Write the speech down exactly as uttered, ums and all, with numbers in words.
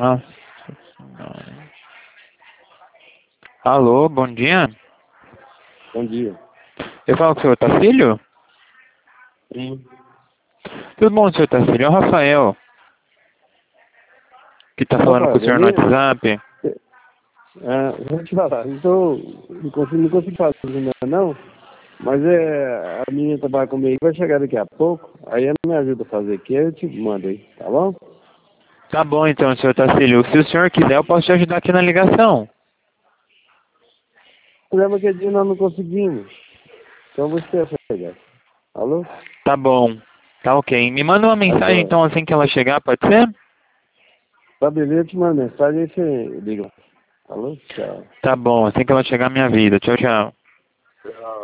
Nossa senhora. Alô, bom dia. Bom dia. Eu falo com o senhor Tacílio? Sim. Tudo bom, senhor Tacílio? É o Rafael, que tá falando com Rafael, o senhor no beleza? WhatsApp. É, vou te falar, então, não consigo, não consigo fazer ainda não, mas é, a menina trabalha comigo, vai chegar daqui a pouco, aí ela me ajuda a fazer aqui, eu te mando aí, tá bom? Tá bom então, senhor Tacílio. Se o senhor quiser, eu posso te ajudar aqui na ligação. O problema é que dia nós não conseguimos, então eu vou esperar chegar. Alô? Tá bom. Tá ok. Me manda uma mensagem Agora, então assim que ela chegar, pode ser? tá beleza, eu te mando mensagem, aí você liga. Alô? Tchau. Tá bom, assim que ela chegar, minha vida. Tchau, tchau. Tchau.